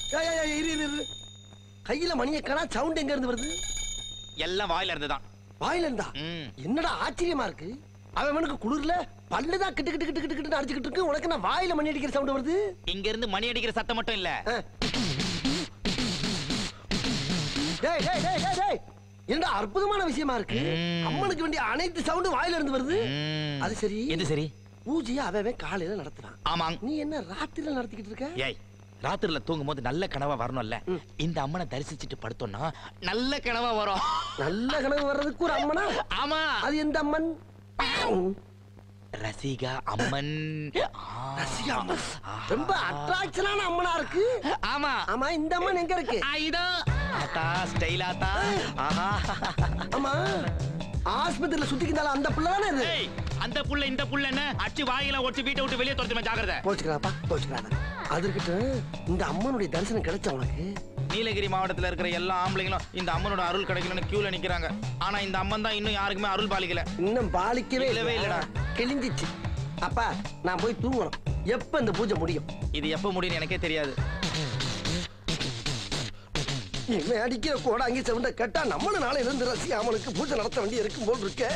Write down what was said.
கையில மணியை காணா, சவுண்ட் எங்க இருந்து வருது? எல்லாம் வாயில இருந்துதான். வாயில இருந்தா? என்னடா ஆச்சரியமா இருக்கு. அவனுக்கு குளிர்ல பல்லுதான் கிட்டு கிட்டு கிட்டு கிட்டு கிட்டு அடிச்சுக்கிட்டு இருக்கு. உனக்கு நான் வாயில மணி அடிக்கிற சவுண்ட் வருது. இங்க இருந்து மணி அடிக்கிற சத்தம் மட்டும் இல்ல. டேய் டேய் டேய் டேய் டேய், என்னடா அற்புதமான விஷயமா இருக்கு. அம்மனுக்கு வேண்டிய அனைத்து சவுண்டும் வாயில இருந்து வருது. அது சரி. எது சரி? பூஜையை அவன் காலையில நடத்துறான். ஆமாங்க. நீ என்ன ராத்திரில நடத்திக்கிட்டு இருக்க? ஏய், ராத்திரில தூங்கும் போது நல்ல கனவா வரணும்ல. இந்த அம்மனை தரிசிச்சுட்டு படுத்தோம்னா நல்ல கனவா வரும். நல்ல கனவு வர்றதுக்கு ஒரு அம்மனா? ஆமா. அது எந்த அம்மன்? ரசிகா அம்மன். ரசிகா அம்மன் ரொம்ப அட்ராக்ஷனான அம்மனா இருக்கு. ஆமா ஆமா, இந்த அம்மன் எங்க இருக்கு? இதோ ஆத்தா, ஸ்டைல் ஆத்தா. ஆஹா. ஆமா, ஆஸ்பத்திரியில சுத்திக்கிட்டால அந்த புள்ள தானே இது? ஏய், அந்த புள்ள இந்த புள்ள என்ன அடிச்சு வாயில ஒட்டி வீட்டை விட்டு வெளியே துரத்துமா, ஜாக்கிரதை. போச்சுக்கலாப்பா, போச்சுக்கலாத. அதுக்கிட்ட இந்த அம்மனுடைய தரிசனம் கிடைச்ச உனக்கு? நீலகிரி மாவட்டத்துல இருக்கிற எல்லா ஆம்பளைங்களும் இந்த அம்மனோட அருள் கிடைக்கணும்னு கியூல நிக்கிறாங்க. ஆனா இந்த அம்மன் தான் இன்னும் யாருக்குமே அருள் பாலிக்கல. இன்னும் பாலிக்கவே இல்லடா. கிழிஞ்சிச்சு. அப்பா, நான் போய் தூங்கணும். எப்ப இந்த பூஜை முடியும்? இது எப்ப முடியும் எனக்கே தெரியாது. இவன் அடிக்கிற கோடாங்கி சவுண்ட கேட்டா நம்மள நாளை இருந்து ரசிகா அம்மனுக்கு பூஜை நடத்த வேண்டி இருக்கும் போல் இருக்க.